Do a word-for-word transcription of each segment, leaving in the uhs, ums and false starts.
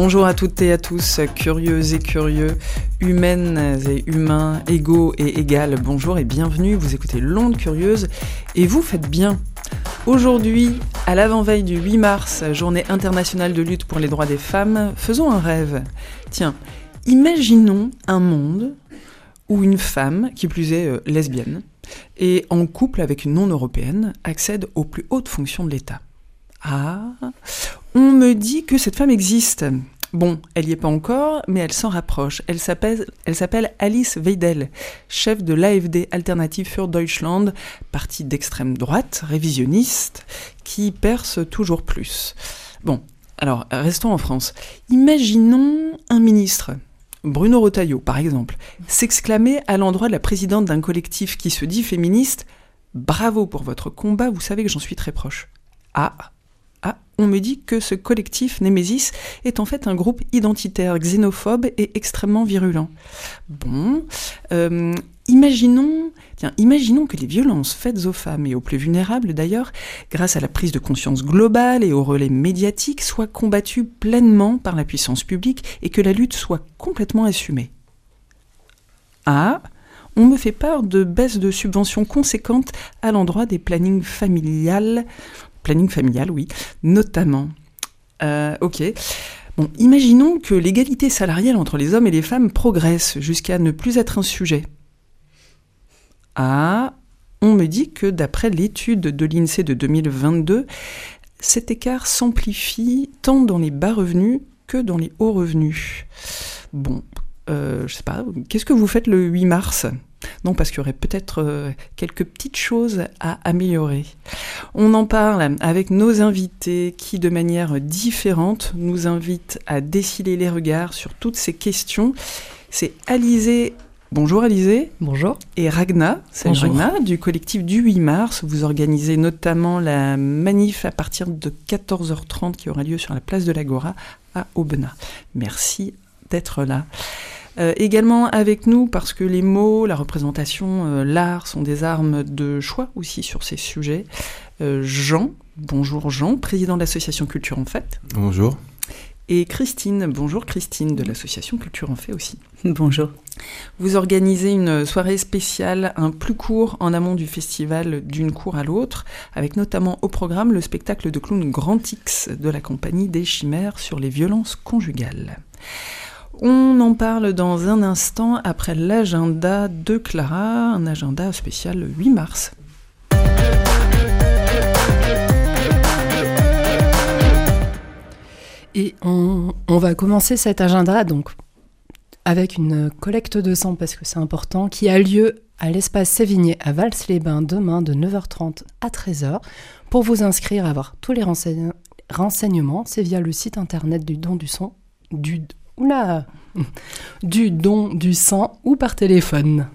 Bonjour à toutes et à tous, curieuses et curieux, humaines et humains, égaux et égales. Bonjour et bienvenue, vous écoutez L'Onde Curieuse et vous faites bien. Aujourd'hui, à l'avant-veille du huit mars, journée internationale de lutte pour les droits des femmes, faisons un rêve. Tiens, imaginons un monde où une femme, qui plus est euh, lesbienne, et en couple avec une non-européenne, accède aux plus hautes fonctions de l'État. Ah, on me dit que cette femme existe. Bon, elle n'y est pas encore, mais elle s'en rapproche. Elle s'appelle, elle s'appelle Alice Weidel, chef de l'A F D Alternative für Deutschland, parti d'extrême droite, révisionniste, qui perce toujours plus. Bon, alors, restons en France. Imaginons un ministre, Bruno Retailleau, par exemple, s'exclamer à l'endroit de la présidente d'un collectif qui se dit féministe « Bravo pour votre combat, vous savez que j'en suis très proche. » Ah, ah, on me dit que ce collectif Némésis est en fait un groupe identitaire, xénophobe et extrêmement virulent. Bon, euh, imaginons, tiens, imaginons que les violences faites aux femmes et aux plus vulnérables d'ailleurs, grâce à la prise de conscience globale et au relais médiatique, soient combattues pleinement par la puissance publique et que la lutte soit complètement assumée. Ah, on me fait peur de baisse de subventions conséquentes à l'endroit des plannings familiales. Planning familial, oui, notamment. Euh, ok. Bon, imaginons que l'égalité salariale entre les hommes et les femmes progresse jusqu'à ne plus être un sujet. Ah, on me dit que d'après l'étude de l'INSEE de deux mille vingt-deux, cet écart s'amplifie tant dans les bas revenus que dans les hauts revenus. Bon, euh, je sais pas, qu'est-ce que vous faites le huit mars ? Non, parce qu'il y aurait peut-être euh, quelques petites choses à améliorer. On en parle avec nos invités qui, de manière différente, nous invitent à déciler les regards sur toutes ces questions. C'est Alizée. Bonjour Alizée. Bonjour. Et Ragna, c'est Ragna, du collectif du huit mars. Vous organisez notamment la manif à partir de quatorze heures trente qui aura lieu sur la place de l'Agora à Aubenas. Merci d'être là. Euh, également avec nous, parce que les mots, la représentation, euh, l'art sont des armes de choix aussi sur ces sujets. Euh, Jean, bonjour Jean, président de l'association Culture en Fait. Bonjour. Et Christine, bonjour Christine, de l'association Culture en Fait aussi. Bonjour. Vous organisez une soirée spéciale, un plus court en amont du festival d'une cour à l'autre, avec notamment au programme le spectacle de clown Grand X de la compagnie des Chimères sur les violences conjugales. On en parle dans un instant après l'agenda de Clara, un agenda spécial le huit mars. Et on, on va commencer cet agenda donc avec une collecte de sang, parce que c'est important, qui a lieu à l'espace Sévigné à Vals-les-Bains demain de neuf heures trente à treize heures. Pour vous inscrire, avoir tous les renseign- renseignements, c'est via le site internet du don du sang, du Oula du don du sang ou par téléphone.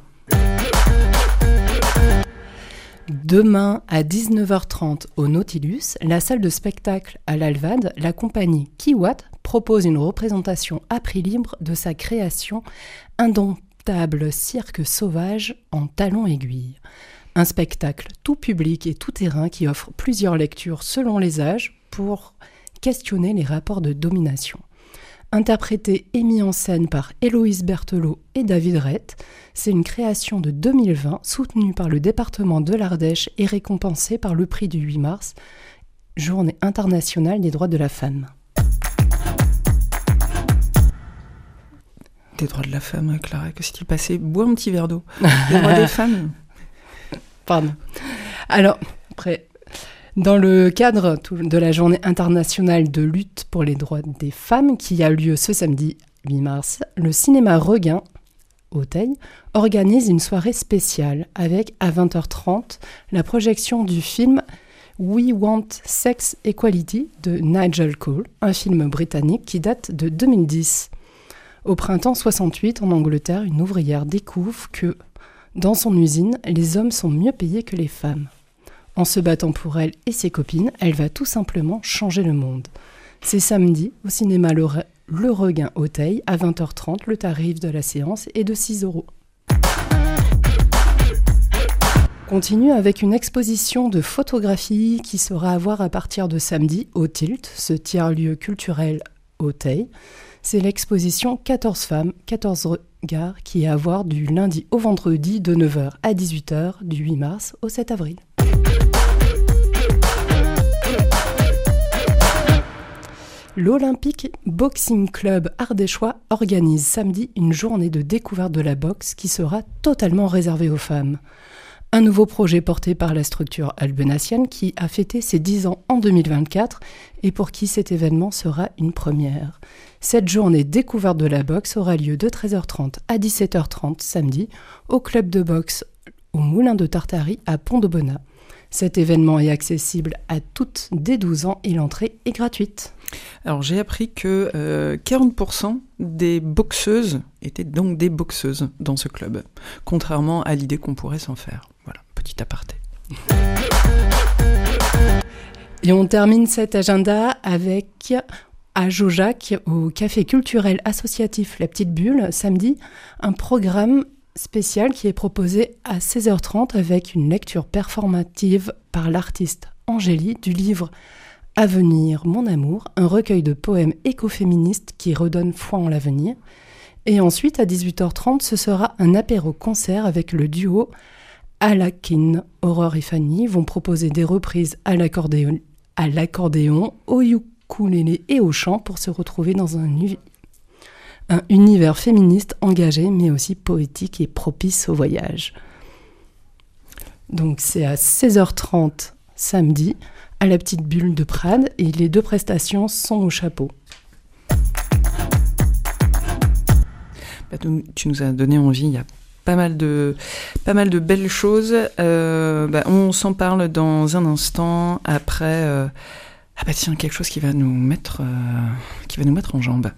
Demain à dix-neuf heures trente au Nautilus, la salle de spectacle à l'Alvad, la compagnie Kiwat propose une représentation à prix libre de sa création Indomptable cirque sauvage en talons aiguilles. Un spectacle tout public et tout terrain qui offre plusieurs lectures selon les âges pour questionner les rapports de domination. Interprété et mis en scène par Héloïse Berthelot et David Rett, c'est une création de deux mille vingt soutenue par le département de l'Ardèche et récompensée par le prix du huit mars, Journée internationale des droits de la femme. Des droits de la femme, Clara, que s'est-il passé ? Bois un petit verre d'eau. Les droits des femmes ? Pardon. Alors, après... Dans le cadre de la Journée internationale de lutte pour les droits des femmes, qui a lieu ce samedi huit mars, le cinéma Regain, Auteuil, organise une soirée spéciale avec, à vingt heures trente, la projection du film We Want Sex Equality de Nigel Cole, un film britannique qui date de deux mille dix. Au printemps soixante-huit, en Angleterre, une ouvrière découvre que, dans son usine, les hommes sont mieux payés que les femmes. En se battant pour elle et ses copines, elle va tout simplement changer le monde. C'est samedi, au cinéma Le, Re- Le Regain Auteuil, à vingt heures trente, le tarif de la séance est de six euros. continue avec une exposition de photographie qui sera à voir à partir de samedi au Tilt, ce tiers-lieu culturel Auteuil. C'est l'exposition quatorze femmes, quatorze regards qui est à voir du lundi au vendredi de neuf heures à dix-huit heures du huit mars au sept avril. L'Olympique Boxing Club Ardéchois organise samedi une journée de découverte de la boxe qui sera totalement réservée aux femmes. Un nouveau projet porté par la structure albenacienne qui a fêté ses dix ans en deux mille vingt-quatre et pour qui cet événement sera une première. Cette journée découverte de la boxe aura lieu de treize heures trente à dix-sept heures trente samedi au club de boxe au Moulin de Tartary à Pont-de-Bonat. Cet événement est accessible à toutes dès douze ans et l'entrée est gratuite. Alors j'ai appris que euh, quarante pour cent des boxeuses étaient donc des boxeuses dans ce club, contrairement à l'idée qu'on pourrait s'en faire. Voilà, petit aparté. Et on termine cet agenda avec à Jaujac, au café culturel associatif La Petite Bulle, samedi, un programme spécial qui est proposé à seize heures trente avec une lecture performative par l'artiste Angélie du livre Avenir, mon amour, un recueil de poèmes écoféministes qui redonne foi en l'avenir. Et ensuite, à dix-huit heures trente, ce sera un apéro-concert avec le duo Alakin. Aurore et Fanny vont proposer des reprises à l'accordéon, à l'accordéon, au ukulélé et au chant pour se retrouver dans un, un univers féministe engagé, mais aussi poétique et propice au voyage. Donc c'est à seize heures trente samedi, à la Petite Bulle de Prades, et les deux prestations sont au chapeau. Bah, tu nous as donné envie, il y a pas mal de, pas mal de belles choses. Euh, bah, on s'en parle dans un instant, après... Euh, ah bah tiens, quelque chose qui va nous mettre, euh, qui va nous mettre en jambes.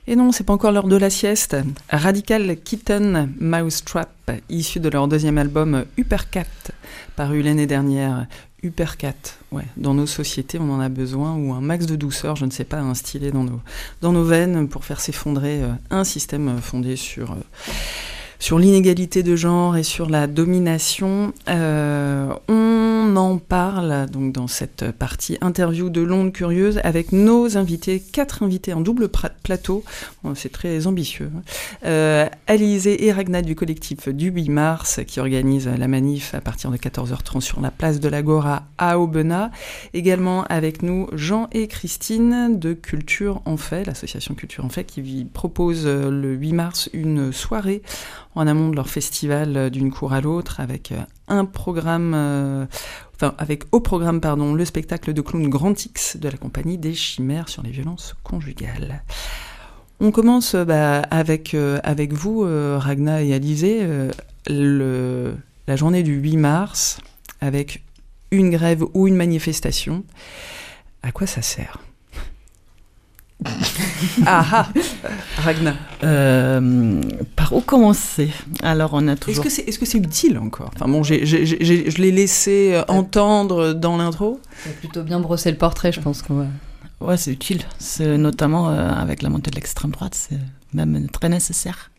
Et non, c'est pas encore l'heure de la sieste. Radical Kitten Mousetrap, issu de leur deuxième album Uppercat, paru l'année dernière. Uppercat, ouais, dans nos sociétés, on en a besoin, ou un max de douceur, je ne sais pas, instillé dans nos, dans nos veines pour faire s'effondrer euh, un système fondé sur... Euh, sur l'inégalité de genre et sur la domination. Euh, on en parle donc dans cette partie interview de l'Onde Curieuse avec nos invités, quatre invités en double pra- plateau. Bon, c'est très ambitieux. Euh, Alizée et Ragna du collectif du huit mars qui organise la manif à partir de quatorze heures trente sur la place de l'Agora à Aubenas. Également avec nous Jean et Christine de Culture en Fait, l'association Culture en Fait qui propose le huit mars une soirée en amont de leur festival d'une cour à l'autre, avec un programme, euh, enfin avec au programme pardon le spectacle de clown Grand X de la compagnie des Chimères sur les violences conjugales. On commence bah, avec euh, avec vous, euh, Ragna et Alizée, euh, le, la journée du huit mars, avec une grève ou une manifestation. À quoi ça sert ? Ah ah, Ragna. Euh, par où commencer ? Alors, on a toujours. Est-ce que c'est, est-ce que c'est utile encore ? Enfin bon, j'ai, j'ai, j'ai, je l'ai laissé euh, entendre dans l'intro. Ça a plutôt bien brossé le portrait, je pense qu'on va. Ouais, c'est utile. C'est notamment euh, avec la montée de l'extrême droite, c'est même très nécessaire.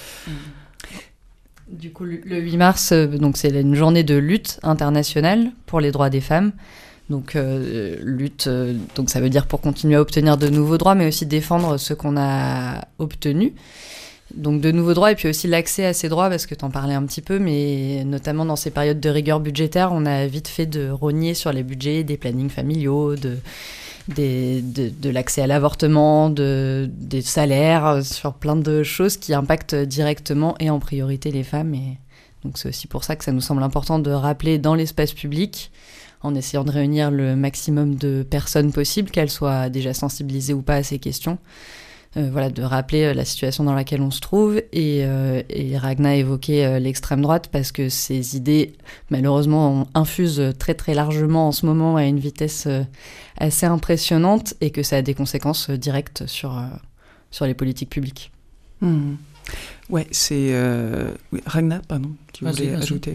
Du coup, le huit mars, euh, donc c'est une journée de lutte internationale pour les droits des femmes. Donc, euh, lutte, euh, donc ça veut dire pour continuer à obtenir de nouveaux droits, mais aussi défendre ce qu'on a obtenu. Donc, de nouveaux droits, et puis aussi l'accès à ces droits, parce que tu en parlais un petit peu, mais notamment dans ces périodes de rigueur budgétaire, on a vite fait de rogner sur les budgets des plannings familiaux, de, des, de, de l'accès à l'avortement, de, des salaires, sur plein de choses qui impactent directement et en priorité les femmes. Et donc, c'est aussi pour ça que ça nous semble important de rappeler dans l'espace public, en essayant de réunir le maximum de personnes possibles, qu'elles soient déjà sensibilisées ou pas à ces questions. Euh, voilà, de rappeler la situation dans laquelle on se trouve. Et, euh, et Ragna évoquait euh, l'extrême droite parce que ces idées, malheureusement, infusent très très largement en ce moment à une vitesse euh, assez impressionnante et que ça a des conséquences euh, directes sur, euh, sur les politiques publiques. Mmh. Ouais, c'est... Euh... Oui, Ragna, pardon, tu vas-y, voulais vas-y. ajouter.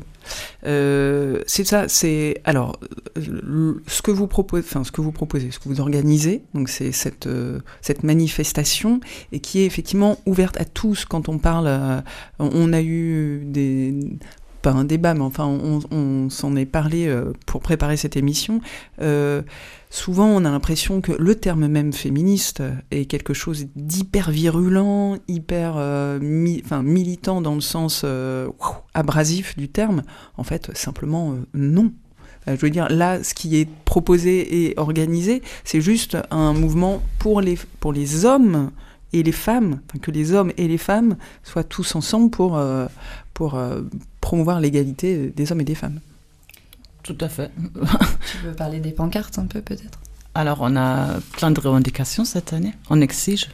Euh, c'est ça, c'est... Alors, le- ce que vous proposez, enfin, ce que vous proposez, ce que vous organisez, donc c'est cette, euh, cette manifestation, et qui est effectivement ouverte à tous quand on parle... euh, on a eu des... Pas un débat, mais enfin, on, on s'en est parlé euh, pour préparer cette émission. Euh, souvent, on a l'impression que le terme même féministe est quelque chose d'hyper virulent, hyper euh, mi- enfin, militant dans le sens euh, abrasif du terme. En fait, simplement, euh, non. Euh, je veux dire, là, ce qui est proposé et organisé, c'est juste un mouvement pour les, pour les hommes et les femmes, enfin, que les hommes et les femmes soient tous ensemble pour... Euh, pour euh, promouvoir l'égalité des hommes et des femmes. Tout à fait. Tu veux parler des pancartes un peu, peut-être ? Alors, on a plein de revendications cette année. On exige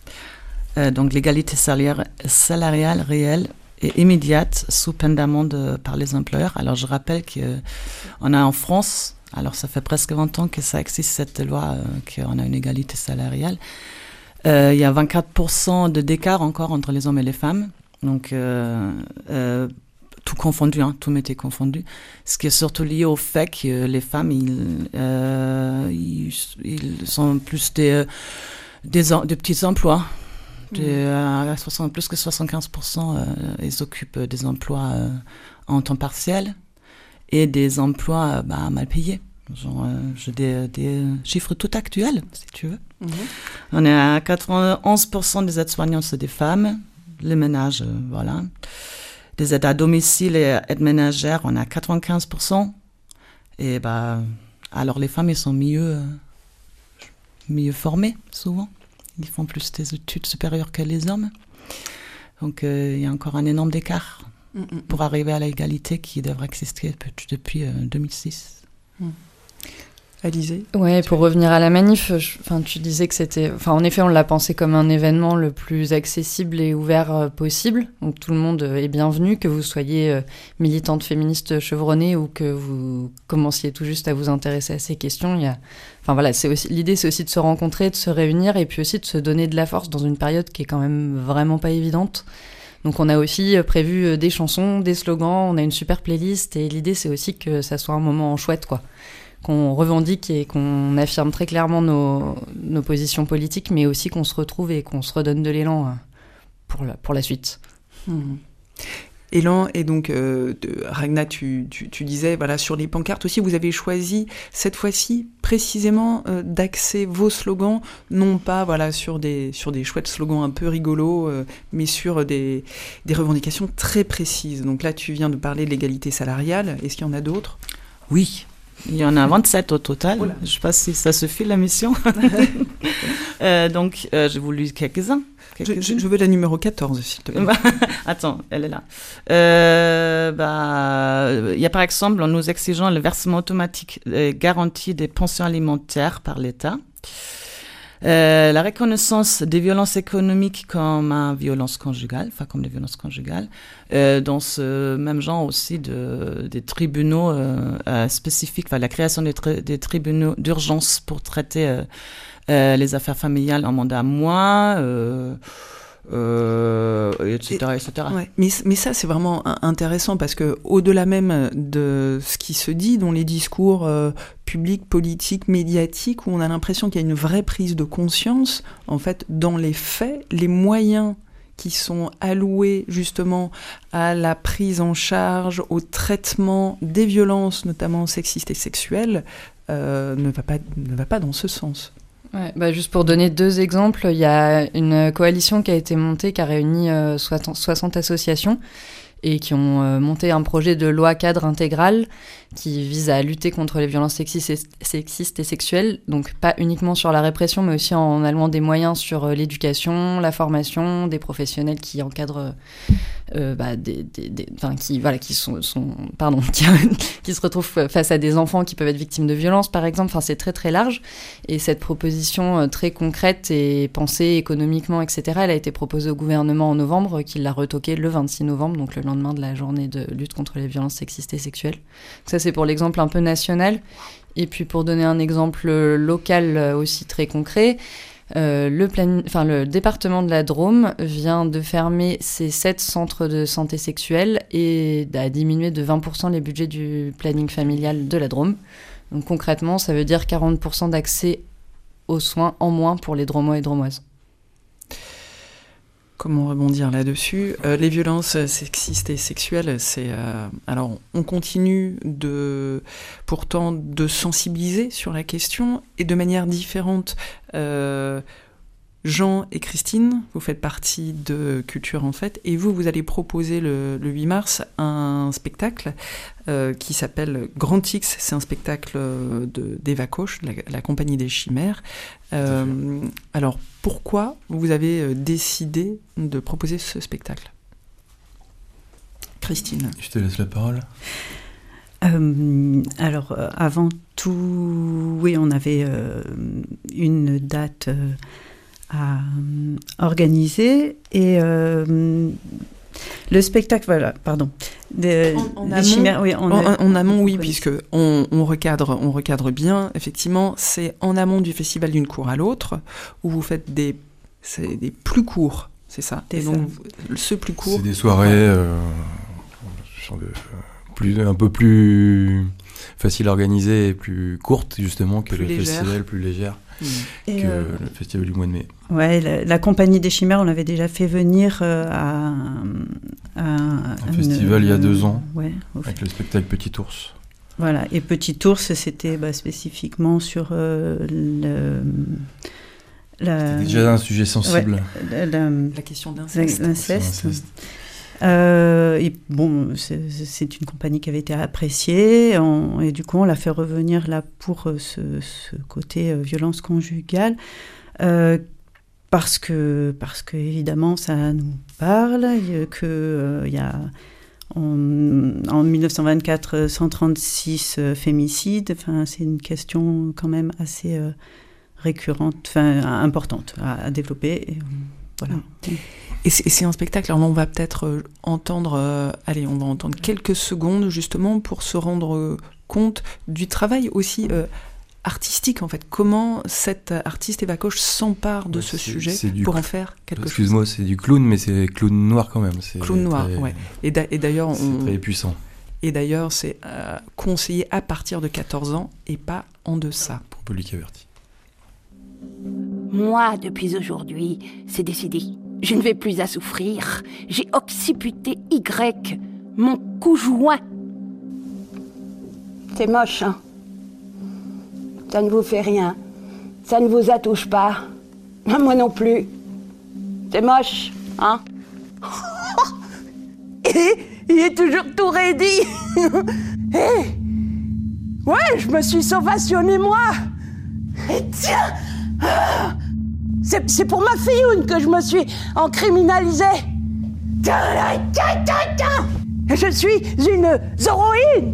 euh, donc l'égalité salariale, salariale réelle et immédiate sous peine d'amende par les employeurs. Alors, je rappelle qu'on a en France, alors ça fait presque vingt ans que ça existe cette loi, euh, qu'on a une égalité salariale. Euh, il y a vingt-quatre pour cent de d'écart encore entre les hommes et les femmes. Donc, euh, euh, tout confondu, hein, tout métier confondu. Ce qui est surtout lié au fait que les femmes, ils, euh, ils, ils sont plus des, des, des petits emplois. Des, euh, soixante, plus que soixante-quinze pour cent, euh, ils occupent des emplois euh, en temps partiel et des emplois euh, bah, mal payés. Genre, euh, j'ai des, des chiffres tout actuels, si tu veux. Mm-hmm. On est à quatre-vingt-onze pour cent des aides-soignantes, c'est des femmes. Les ménages, euh, voilà. Des aides à domicile et aides ménagères, on a quatre-vingt-quinze pour cent. Et bah, alors les femmes, elles sont mieux, euh, mieux formées, souvent. Ils font plus des études supérieures que les hommes. Donc, euh, il y a encore un énorme écart mm-hmm. pour arriver à l'égalité qui devrait exister depuis euh, deux mille six. Mm. Alizée ? Ouais, pour revenir à la manif, je, enfin, tu disais que c'était... Enfin, en effet, on l'a pensé comme un événement le plus accessible et ouvert euh, possible. Donc, tout le monde est bienvenu, que vous soyez euh, militante féministe chevronnée ou que vous commenciez tout juste à vous intéresser à ces questions. Il y a... Enfin, voilà, c'est aussi... l'idée, c'est aussi de se rencontrer, de se réunir et puis aussi de se donner de la force dans une période qui est quand même vraiment pas évidente. Donc, on a aussi prévu des chansons, des slogans, on a une super playlist et l'idée, c'est aussi que ça soit un moment chouette, quoi. Qu'on revendique et qu'on affirme très clairement nos, nos positions politiques, mais aussi qu'on se retrouve et qu'on se redonne de l'élan pour la, pour la suite. Mmh. Élan, et donc, euh, de, Ragna, tu, tu, tu disais, voilà, sur les pancartes aussi, vous avez choisi, cette fois-ci, précisément, euh, d'axer vos slogans, non pas, voilà, sur des, sur des chouettes slogans un peu rigolos, euh, mais sur des, des revendications très précises. Donc là, tu viens de parler de l'égalité salariale. Est-ce qu'il y en a d'autres ? Oui. Il y en a vingt-sept au total. Oula. Je ne sais pas si ça suffit, la mission. euh, donc, euh, j'ai voulu quelques-uns. Je, je, je veux la numéro quatorze, s'il te plaît. Attends, elle est là. Euh, bah, il y a par exemple, nous exigeons le versement automatique et garantie des pensions alimentaires par l'État. Euh, la reconnaissance des violences économiques comme une violence conjugale, enfin comme des violences conjugales, euh, dans ce même genre aussi de, des tribunaux euh, euh, spécifiques, enfin la création des, tri- des tribunaux d'urgence pour traiter euh, euh, les affaires familiales en mandat à moi, euh, euh, et cetera, et cetera. Ouais. Mais, mais ça, c'est vraiment intéressant parce que au-delà même de ce qui se dit dans les discours euh, publics, politiques, médiatiques, où on a l'impression qu'il y a une vraie prise de conscience, en fait, dans les faits, les moyens qui sont alloués justement à la prise en charge, au traitement des violences, notamment sexistes et sexuelles, euh, ne va pas, ne va pas dans ce sens. Ouais, bah juste pour donner deux exemples, il y a une coalition qui a été montée, qui a réuni euh, soixante associations et qui ont euh, monté un projet de loi cadre intégrale qui vise à lutter contre les violences sexistes et, sexistes et sexuelles, donc pas uniquement sur la répression, mais aussi en allouant des moyens sur euh, l'éducation, la formation, des professionnels qui encadrent, euh, bah, des, des, des, enfin, qui, voilà, qui sont, sont pardon, qui, qui se retrouvent face à des enfants qui peuvent être victimes de violences, par exemple. Enfin, c'est très très large. Et cette proposition euh, très concrète et pensée économiquement, et cetera, elle a été proposée au gouvernement en novembre, qui l'a retoquée le vingt-six novembre, donc le lendemain de la journée de lutte contre les violences sexistes et sexuelles. Donc ça, c'est pour l'exemple un peu national. Et puis, pour donner un exemple local aussi très concret, euh, le, plan... enfin, le département de la Drôme vient de fermer ses sept centres de santé sexuelle et a diminué de vingt pour cent les budgets du planning familial de la Drôme. Donc concrètement, ça veut dire quarante pour cent d'accès aux soins en moins pour les Dromois et Dromoises. Comment rebondir là-dessus ? euh, Les violences sexistes et sexuelles, c'est... Euh, alors, on continue de, pourtant de sensibiliser sur la question, et de manière différente. Euh, Jean et Christine, vous faites partie de Culture en Fête, et vous, vous allez proposer le, le huit mars un spectacle euh, qui s'appelle Grand X. C'est un spectacle de, d'Eva Koch, la, la Compagnie des Chimères. Euh, alors, pourquoi vous avez décidé de proposer ce spectacle ? Christine. Je te laisse la parole. Euh, alors, euh, avant tout, oui, on avait euh, une date... Euh, à organiser et euh, le spectacle, voilà, pardon, des, en, en des amont, chimères, oui, en, en, en amont, oui, puisque on, on recadre, on recadre bien. Effectivement, c'est en amont du festival d'une cour à l'autre où vous faites des, c'est des plus courts, c'est ça. C'est et ça. donc, ce plus court. C'est des soirées euh, plus, un peu plus faciles à organiser et plus courtes justement que plus le légère. festival, plus légère. Mmh. Et que euh, le festival du mois de mai. Ouais, la, la Compagnie des Chimères, on l'avait déjà fait venir euh, à, à un festival il y a deux ans, ouais, avec le spectacle Petit Ours. Voilà, et Petit Ours, c'était bah, spécifiquement sur euh, le... La, C'était déjà un sujet sensible. Ouais, la, la, la question d'inceste. L'inceste. Euh, et bon, c'est, c'est une compagnie qui avait été appréciée, on, et du coup on l'a fait revenir là pour ce, ce côté euh, violence conjugale, euh, parce que parce que évidemment ça nous parle, que euh, y a, on, en dix-neuf cent vingt-quatre, cent trente-six euh, fémicides. Enfin, c'est une question quand même assez euh, récurrente, enfin importante à, à développer. Et, euh, voilà. Et c'est, et c'est un spectacle. Alors là, on va peut-être euh, entendre, euh, allez, on va entendre quelques secondes justement pour se rendre euh, compte du travail aussi euh, artistique en fait. Comment cet artiste Eva Koch s'empare de Ouais, ce c'est, sujet c'est du pour cl- en faire quelque Excuse-moi, chose. c'est du clown, mais c'est clown noir quand même. C'est Clown noir, très, ouais. Et, d'a- et d'ailleurs, c'est on, très puissant. et d'ailleurs, c'est euh, conseillé à partir de quatorze ans et pas en deçà. Pour public averti. Moi, depuis aujourd'hui, c'est décidé. Je ne vais plus à souffrir. J'ai occiputé Y, mon conjoint. C'est moche, hein? Ça ne vous fait rien. Ça ne vous attouche pas. Moi non plus. C'est moche, hein? Et il est toujours tout ready. Et ouais, je me suis sauvationné moi. Et tiens, c'est, c'est pour ma fille que je me suis encriminalisée. Je suis une héroïne.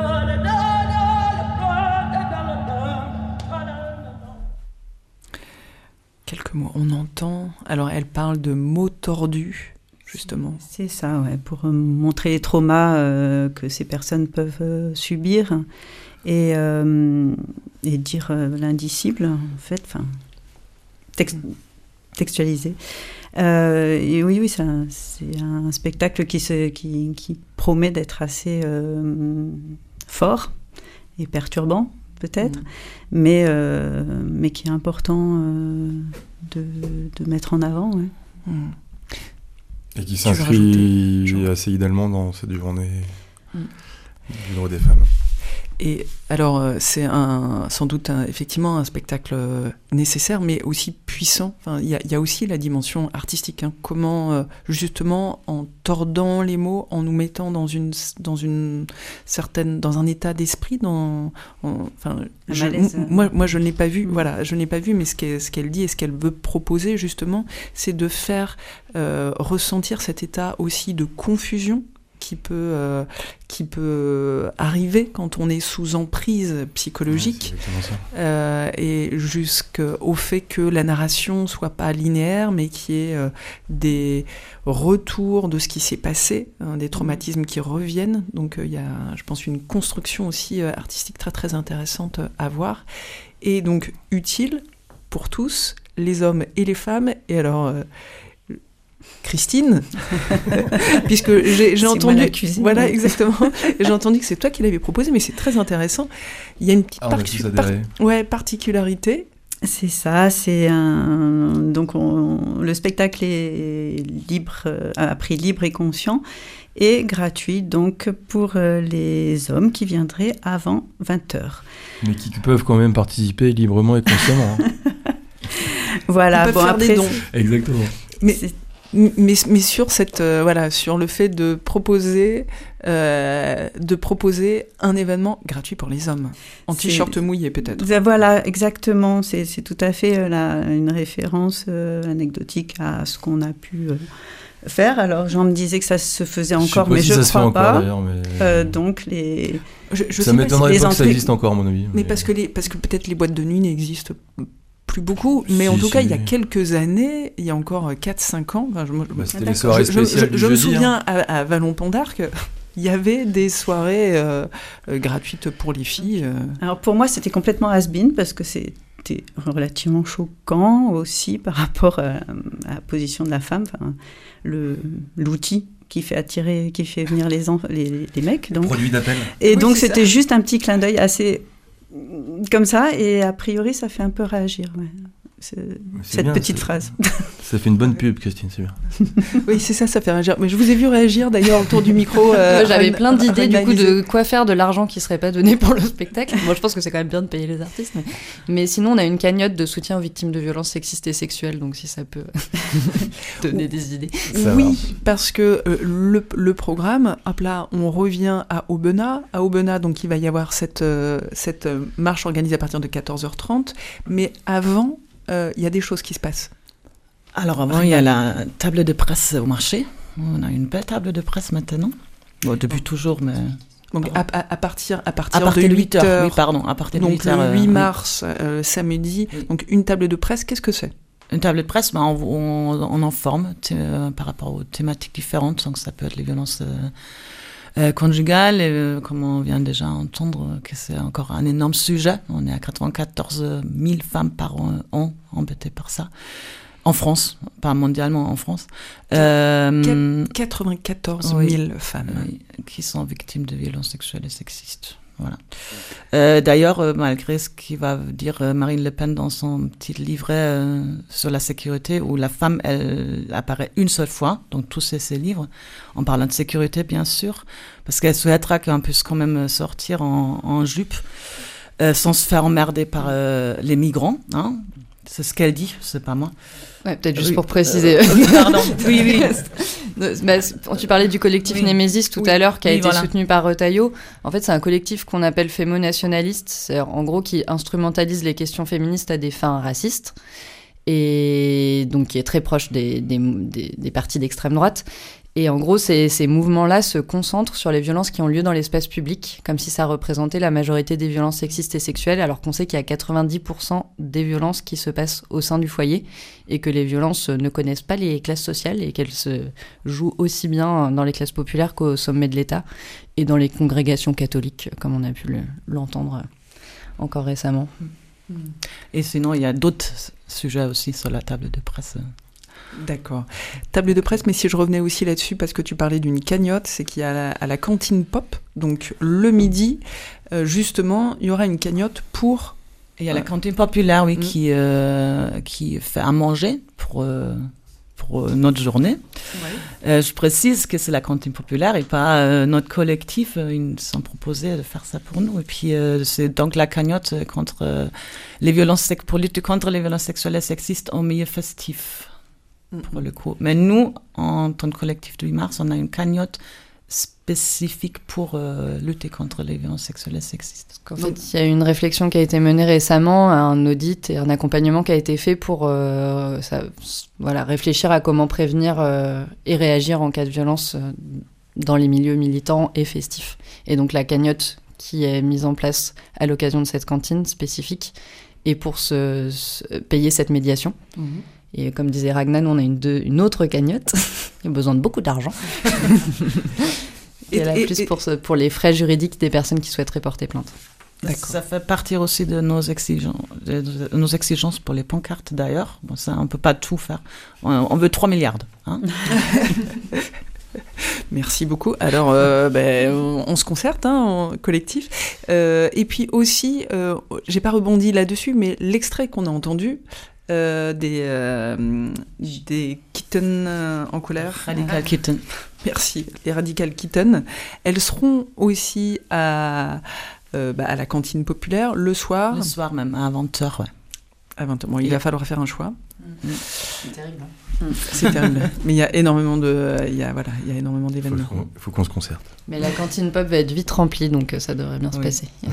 Quelques mots. On entend. Alors, elle parle de mots tordus, justement. C'est ça, ouais, pour euh, montrer les traumas euh, que ces personnes peuvent euh, subir et, euh, et dire euh, l'indicible, en fait, enfin, tex- textualiser. Euh, et oui, oui, c'est un, c'est un spectacle qui, se, qui, qui promet d'être assez euh, fort et perturbant, peut-être, mmh. mais, euh, mais qui est important euh, de, de mettre en avant. Ouais. Mmh. Et qui s'inscrit rajouter, assez idéalement dans cette journée mmh. du droit des femmes. Et alors, c'est un, sans doute un, effectivement un spectacle nécessaire, mais aussi puissant. Enfin, il y a, y a aussi la dimension artistique. Hein. Comment, justement, en tordant les mots, en nous mettant dans une, dans une certaine, dans un état d'esprit, dans, en, enfin, je, m- moi, moi, je ne l'ai pas vu. Voilà, je n'ai pas vu, mais ce qu'elle, ce qu'elle dit et ce qu'elle veut proposer, justement, c'est de faire euh, ressentir cet état aussi de confusion qui peut, euh, qui peut arriver quand on est sous emprise psychologique, ouais, euh, et jusqu'au fait que la narration soit pas linéaire, mais qu'il y ait euh, des retours de ce qui s'est passé, hein, des traumatismes qui reviennent. Donc il euh, y a, je pense, une construction aussi euh, artistique très très intéressante à voir, et donc utile pour tous, les hommes et les femmes. Et alors... Euh, Christine, puisque j'ai, j'ai entendu, accusé, voilà ouais. exactement, j'ai entendu que c'est toi qui l'avais proposé, mais c'est très intéressant. Il y a une petite ah, parti- par- ouais, particularité. C'est ça, c'est un donc on... le spectacle est libre, à prix libre et conscient et gratuit donc pour les hommes qui viendraient avant vingt heures. Mais qui peuvent quand même participer librement et consciemment. Hein. Voilà, Ils peuvent bon faire après des dons. Exactement. Mais c'est... Mais, mais sur cette euh, voilà sur le fait de proposer euh, de proposer un événement gratuit pour les hommes en c'est, t-shirt mouillé peut-être. Voilà exactement, c'est c'est tout à fait euh, la, une référence euh, anecdotique à ce qu'on a pu euh, faire. Alors Jean me disait que ça se faisait encore, je mais si je ça crois se fait pas. Encore, mais... euh, donc les je, je ça m'étonnerait pas, pas que ça existe encore à mon avis. Mais, mais parce que les parce que peut-être les boîtes de nuit n'existent plus beaucoup, mais si, en tout si. cas, il y a quelques années, il y a encore quatre cinq ans, enfin, je, bah, c'était les soirées spéciales je, je, je, je me jeudi, souviens hein. à, à Vallon-Pont-d'Arc, il y avait des soirées euh, euh, gratuites pour les filles. Euh. Alors pour moi, c'était complètement has-been parce que c'était relativement choquant aussi par rapport à, à la position de la femme, enfin, le, l'outil qui fait attirer, qui fait venir les, enf- les, les mecs. Donc. Produit d'appel. Et oui, donc c'était ça. Juste un petit clin d'œil assez... comme ça, et a priori, ça fait un peu réagir, ouais. C'est, c'est cette bien, petite c'est... phrase. Ça fait une bonne pub, Christine, c'est bien. Oui, c'est ça, ça fait réagir. Mais je vous ai vu réagir d'ailleurs autour du micro. Euh, J'avais plein d'idées du coup de quoi faire de l'argent qui serait pas donné pour le spectacle. Moi, je pense que c'est quand même bien de payer les artistes. Mais, mais sinon, on a une cagnotte de soutien aux victimes de violences sexistes et sexuelles, donc si ça peut donner des idées. Ça oui, marche. Parce que euh, le, le programme, hop là, on revient à Aubenas. À Aubenas, donc il va y avoir cette, euh, cette euh, marche organisée à partir de quatorze heures trente. Mais avant... il euh, y a des choses qui se passent. Alors avant, il y a la table de presse au marché. On a une belle table de presse maintenant. Bon, depuis toujours, mais... Donc à, à, à partir à partir, à partir de huit huit heures, heures, oui, pardon, à partir de donc huit heures. le huit euh, mars, oui. euh, samedi, oui. Donc une table de presse, qu'est-ce que c'est ? Une table de presse, ben, on, on, on en forme t- euh, par rapport aux thématiques différentes, donc ça peut être les violences euh, euh, conjugales, et euh, comme on vient déjà entendre, que c'est encore un énorme sujet. On est à quatre-vingt-quatorze mille femmes par an embêtées par ça. En France, pas mondialement, en France. Euh, quatre-vingt-quatorze mille oui, femmes. Oui, qui sont victimes de violences sexuelles et sexistes. Voilà. Euh, d'ailleurs, euh, malgré ce qu'il va dire euh, Marine Le Pen dans son petit livret euh, sur la sécurité, où la femme, elle apparaît une seule fois, donc tous ces, ces livres, en parlant de sécurité, bien sûr, parce qu'elle souhaitera qu'on puisse quand même sortir en, en jupe, euh, sans se faire emmerder par euh, les migrants, hein. C'est ce qu'elle dit, c'est pas moi. Ouais, peut-être juste oui, pour préciser. Euh, pardon. Oui, oui. Bah, tu parlais du collectif oui. Némésis tout oui. à l'heure, qui a oui, été voilà. soutenu par Retailleau. En fait, c'est un collectif qu'on appelle fémonationaliste, c'est en gros qui instrumentalise les questions féministes à des fins racistes, et donc qui est très proche des, des, des, des partis d'extrême droite. Et en gros, ces, ces mouvements-là se concentrent sur les violences qui ont lieu dans l'espace public, comme si ça représentait la majorité des violences sexistes et sexuelles, alors qu'on sait qu'il y a quatre-vingt-dix pour cent des violences qui se passent au sein du foyer, et que les violences ne connaissent pas les classes sociales, et qu'elles se jouent aussi bien dans les classes populaires qu'au sommet de l'État, et dans les congrégations catholiques, comme on a pu le, l'entendre encore récemment. Et sinon, il y a d'autres sujets aussi sur la table de presse. D'accord. Table de presse, mais si je revenais aussi là-dessus, parce que tu parlais d'une cagnotte, c'est qu'il y a à la, à la cantine Pop, donc le midi, euh, justement, il y aura une cagnotte pour... Il y a euh, la cantine populaire, oui, mmh. qui, euh, qui fait à manger pour, euh, pour notre journée. Ouais. Euh, je précise que c'est la cantine populaire et pas euh, notre collectif. Euh, ils nous sont proposés de faire ça pour nous. Et puis, euh, c'est donc la cagnotte contre, euh, les violences sec- pour lutter contre les violences sexuelles et sexistes en milieu festif. Pour le coup. Mais nous, en tant que collectif du huit mars, on a une cagnotte spécifique pour euh, lutter contre les violences sexuelles et sexistes. En fait, il y a une réflexion qui a été menée récemment, un audit et un accompagnement qui a été fait pour euh, ça, voilà, réfléchir à comment prévenir euh, et réagir en cas de violence euh, dans les milieux militants et festifs. Et donc la cagnotte qui est mise en place à l'occasion de cette cantine spécifique est pour se, se payer cette médiation. Mmh. Et comme disait Ragnar, on a une, deux, une autre cagnotte. Il y a besoin de beaucoup d'argent. et, et là, et, plus et, pour, ce, pour les frais juridiques des personnes qui souhaiteraient porter plainte. D'accord. Ça fait partie aussi de nos exigences, de nos exigences pour les pancartes d'ailleurs. Bon, ça, on ne peut pas tout faire. On, on veut trois milliards. Hein. Merci beaucoup. Alors, euh, ben, on, on se concerte, hein, en collectif. Euh, et puis aussi, euh, j'ai pas rebondi là-dessus, mais l'extrait qu'on a entendu, Euh, des, euh, des kittens euh, en colère. Radical Kitten. Merci, les Radical Kitten. Elles seront aussi à, euh, bah, à la cantine populaire le soir. Le soir même, à vingt heures, ouais. À vingt heures. Bon, il Et va falloir faire un choix. Mmh. C'est terrible. Hein. C'est terrible. Mais il y a énormément de, il y a, voilà, il y a énormément d'événements. Il faut, faut qu'on se concerte. Mais la cantine pop va être vite remplie, donc ça devrait bien oui. se passer. Oui.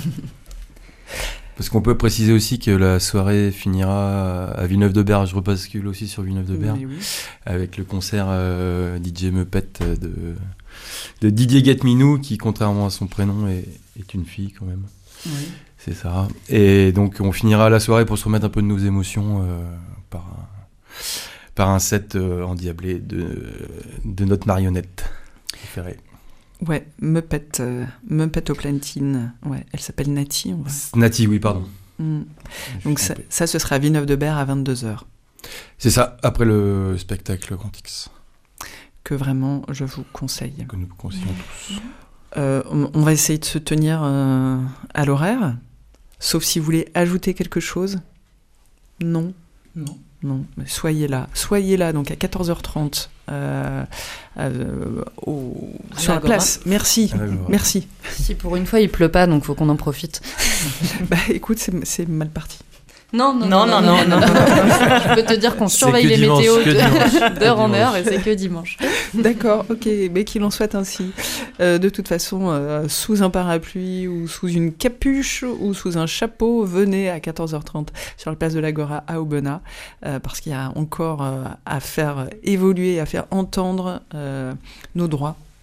Parce qu'on peut préciser aussi que la soirée finira à Villeneuve-de-Berg. Je rebascule aussi sur Villeneuve-de-Berg. Oui, oui. Avec le concert euh, D J Meupette de, de Didier Gatminou, qui, contrairement à son prénom, est, est une fille quand même. Oui. C'est ça. Et donc, on finira la soirée pour se remettre un peu de nos émotions euh, par, un, par un set euh, endiablé de, de notre marionnette préférée. Ouais, Meupette, euh, Meupette aux Plantines. Ouais, elle s'appelle Nati. On va... Nati, oui, pardon. Mmh. Donc ça, ça, ce sera à Villeneuve-de-Berg à vingt-deux heures. C'est ça, après le spectacle Grand X. Que vraiment, je vous conseille. Que nous conseillons tous. Euh, on, on va essayer de se tenir euh, à l'horaire, sauf si vous voulez ajouter quelque chose. Non. Non. Non, mais soyez là. Soyez là, donc à quatorze heures trente, euh, euh, au, sur la place. Merci, merci. Si pour une fois il pleut pas, donc faut qu'on en profite. Bah écoute, c'est, c'est mal parti. Non, non, non, non, non, non, non, non. Je peux te dire qu'on surveille les dimanche, météos de, d'heure en heure et c'est que dimanche. D'accord, ok, mais qu'il en soit ainsi. Euh, de toute façon, euh, sous un parapluie ou sous une capuche ou sous un chapeau, venez à quatorze heures trente sur la place de l'Agora à Aubenas, euh, parce qu'il y a encore euh, à faire évoluer, à faire entendre euh, nos droits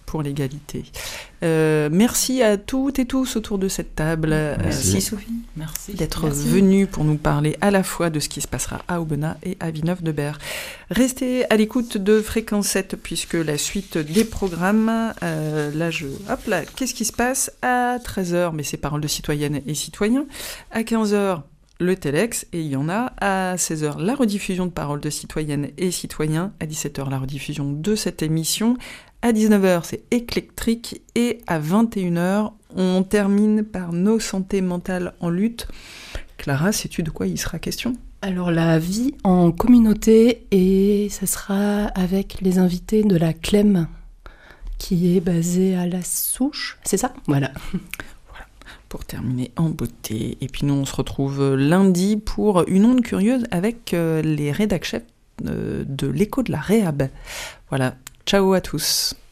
pour l'égalité. Euh, merci à toutes et tous autour de cette table. Merci euh, Sophie, merci d'être merci. venus pour nous parler à la fois de ce qui se passera à Aubenas et à Villeneuve-de-Berg. Restez à l'écoute de Fréquence sept puisque la suite des programmes, euh, là je, hop là, qu'est-ce qui se passe à treize heures, mais c'est paroles de citoyennes et citoyens. À quinze heures, le Telex, et il y en a à seize heures la rediffusion de paroles de citoyennes et citoyens, à dix-sept heures la rediffusion de cette émission, à dix-neuf heures c'est éclectrique, et à vingt et une heures on termine par nos santé mentale en lutte. Clara, sais-tu de quoi il sera question ? Alors la vie en communauté, et ça sera avec les invités de la C L E M qui est basée à La Souche, c'est ça ? Voilà. Pour terminer en beauté. Et puis nous, on se retrouve lundi pour une onde curieuse avec euh, les rédac chefs euh, de l'écho de la Réhab. Voilà, ciao à tous.